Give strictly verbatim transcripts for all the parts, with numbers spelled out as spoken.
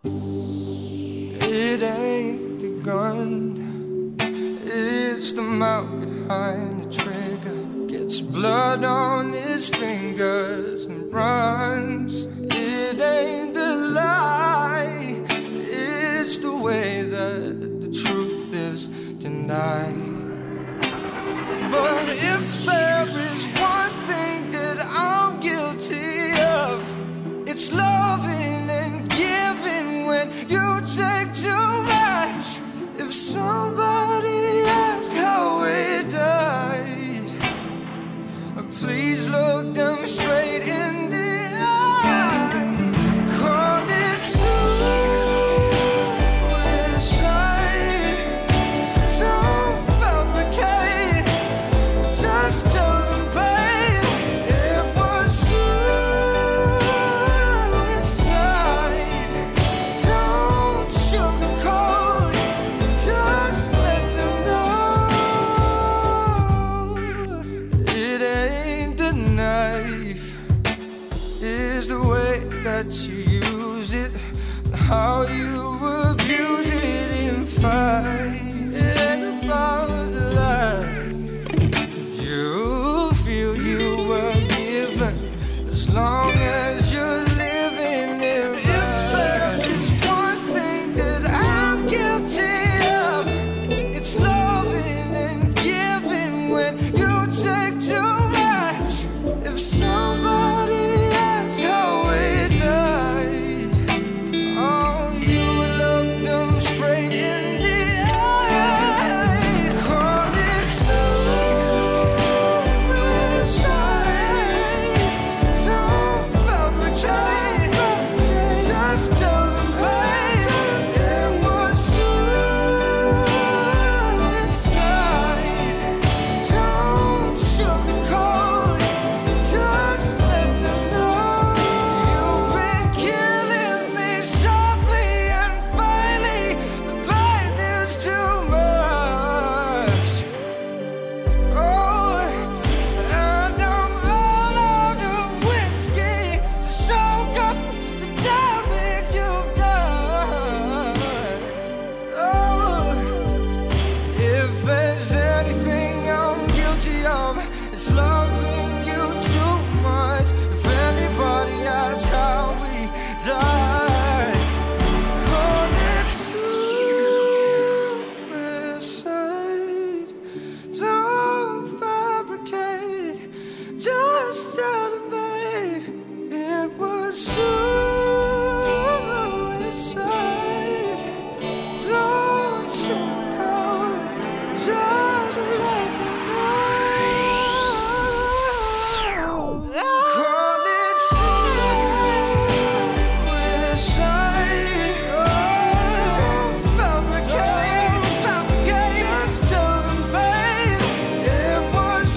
It ain't the gun, it's the mouth behind the trigger. Gets blood on his fingers and runs. It ain't the lie, it's the way that the truth is denied. But if there is one thing that I'm guilty of, it's loving and giving when you take too much. If somebody asked how we died, please look them straight in the eyes. Call it suicide. Don't fabricate, just tell them, babe, it was suicide. Don't sugarcoat, just let them know. It ain't the knife, it's the way that you use it, how you abuse it in fights. It ain't about the life you feel you were given, as long as you're living it right. If there is one thing that I'm guilty of, it's loving and giving when you take too much. If somebody asks how we died, oh, you look them straight in the eyes. Call it suicide. Don't fabricate, just tell them, babe, it was suicide. Don't sugarcoat, just let them know. You've been killing me softly and finally, the pain is too much. Oh, and I'm all out of whiskey to soak up the damage you've done. Oh, if there's anything I'm guilty of, it's loving you too much. If anybody asks how we died, call it suicide. Don't fabricate, just tell them, babe, it was suicide. Don't sugarcoat, just let them know. Call it suicide. Don't fabricate, just tell them, babe, it was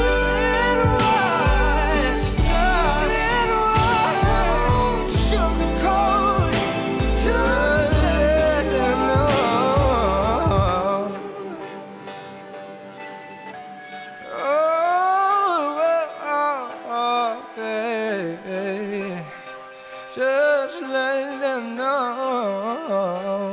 suicide. It was. Don't sugarcoat, just let them know. Oh, oh, oh, baby, just let them know.